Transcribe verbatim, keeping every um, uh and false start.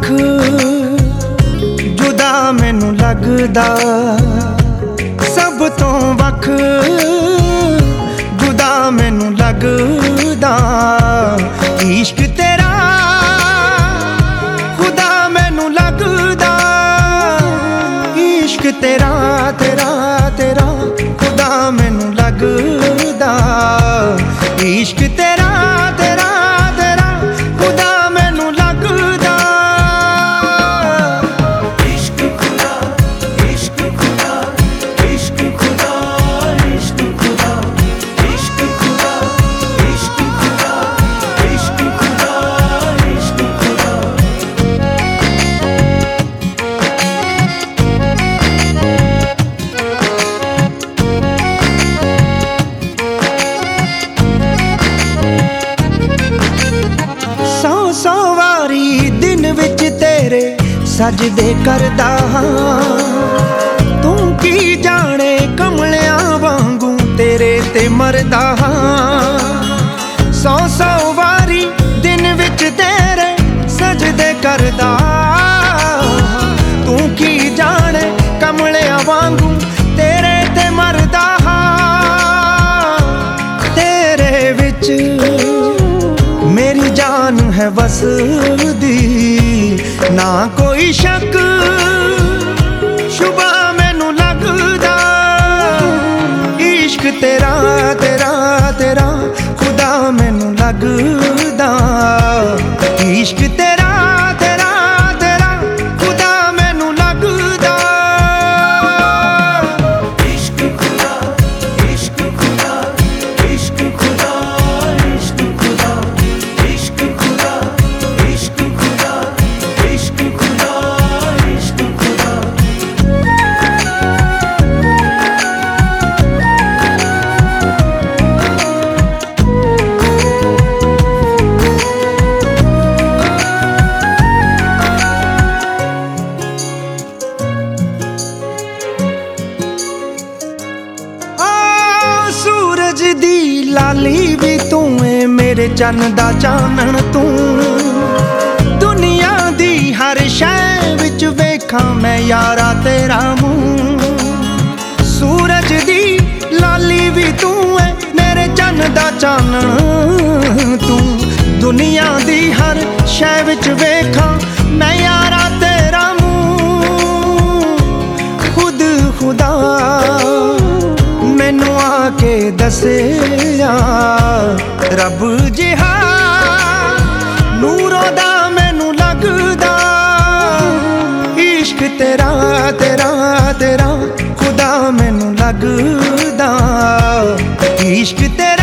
वख जुदा मैनू लगदा, सब तो वख जुदा मैनू लगदा। इश्क तेरा खुदा मैनू लगदा, इश्क तेरा तेरा तेरा खुदा मैनू लगदा। इश्क तेरा तेरा तेरा खुदा मैनू लगदा। इश्क खुदा इश्क खुदा इश्क खुदा इश्क खुदा इश्क खुदा इश्क खुदा इश्क खुदा इश्क खुदा। सौ सौ वारी दिन विच तेरे सजदे करदा हां, तू की जाने कमलियां वांगू तेरे ते मरदा हां। सौ सौ वारी दिन विच तेरे सजदे करदा, तू की जाने कमलियां वांगू तेरे ते मरदा हां। तेरे विच मेरी जान है वसदी, ना कोई शक शुबा मैनू लगदा। इश्क तेरा तेरा तेरा खुदा मैनू लगदा। इश्क तेरा तेरा तेरा खुदा मैनू लगदा। इश्क खुदा इश्क खुदा इश्क खुदा इश्क खुदा इश्क खुदा इश्क खुदा इश्क खुदा इश्क खुदा। सूरज दी लाली भी तू है, मेरे चन्न दा चानण तू। दुनिया दी हर शै विच वेखां मैं यारा तेरा मूं। सूरज दी लाली भी तू है, मेरे चन्न दा चानण तू। दुनिया दी हर शै विच वेखां मैं यारा तेरा मूं। खुद खुदा मैनू आके दसिया रब जिहा नूरों दा मैनू लगदा। इश्क तेरा तेरा तेरा खुदा मैनू लगदा। इश्क तेरा